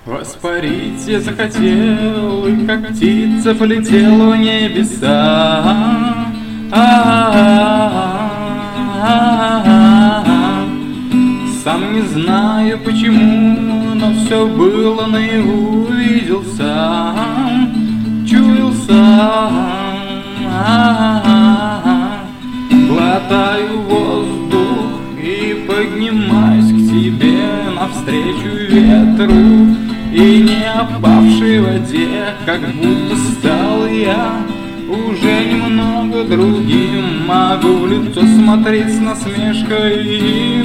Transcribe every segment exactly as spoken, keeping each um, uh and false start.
Воспарить я захотел, и как птица полетела в небеса. Сам не знаю почему, но все было наяву, видел сам, чуял сам. Глотаю воздух и поднимаюсь к себе навстречу ветру и не опавшей воде, как будто стал я уже немного другим. Могу в лицо смотреть с насмешкой.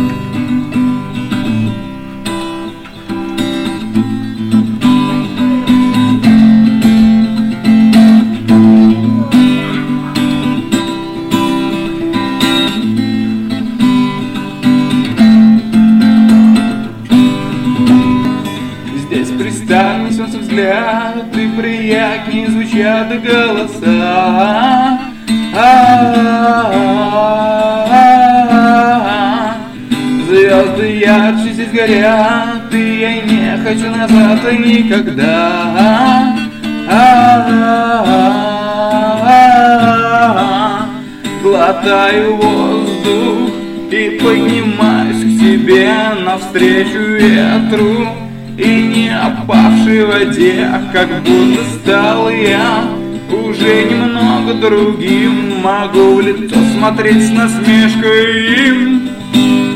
Здесь пристань, солнце взгляд, и приятнее звучат голоса. Звезды ярче здесь горят, и я не хочу назад никогда. Глотаю воздух и поднимаюсь к себе навстречу ветру и не опавшей воде, как будто стал я уже немного другим. Могу в лицо смотреть с насмешкой.